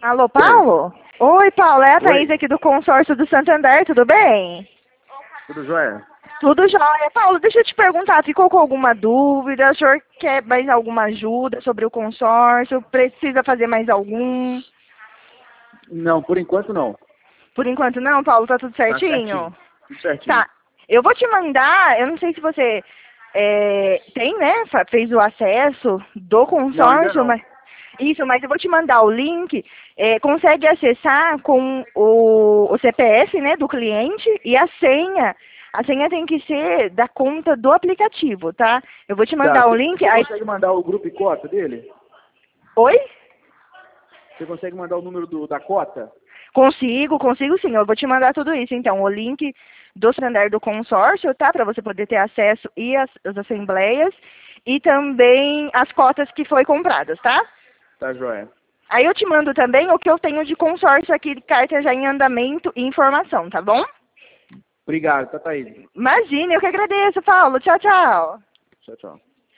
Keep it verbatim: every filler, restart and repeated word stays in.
Alô, Paulo? Oi, Paulo, é a Thaís aqui do consórcio do Santander, tudo bem? Tudo jóia? Tudo jóia. Paulo, deixa eu te perguntar, ficou com alguma dúvida? O senhor quer mais alguma ajuda sobre o consórcio? Precisa fazer mais algum? Não, por enquanto não. Por enquanto não, Paulo, tá tudo Tá certinho? certinho. Tudo certinho. Tá, eu vou te mandar, eu não sei se você é, tem, né, fa- fez o acesso do Não, ainda consórcio, não. mas isso, mas eu vou te mandar o link, é, consegue acessar com o, o C P F, né, do cliente e a senha. A senha tem que ser da conta do aplicativo, tá? Eu vou te Tá, mandar o você link, você aí... consegue mandar o grupo e cota dele? Oi? Você consegue mandar o número do, da cota? Consigo, consigo sim. Eu vou te mandar tudo isso. Então, o link do Santander do consórcio, tá? Para você poder ter acesso e as, as assembleias e também as cotas que foi compradas, tá? Tá jóia. Aí eu te mando também o que eu tenho de consórcio aqui, de carta já em andamento e informação, tá bom? Obrigado, tá, Thaís? Imagina, eu que agradeço, Paulo. Tchau, tchau. Tchau, tchau.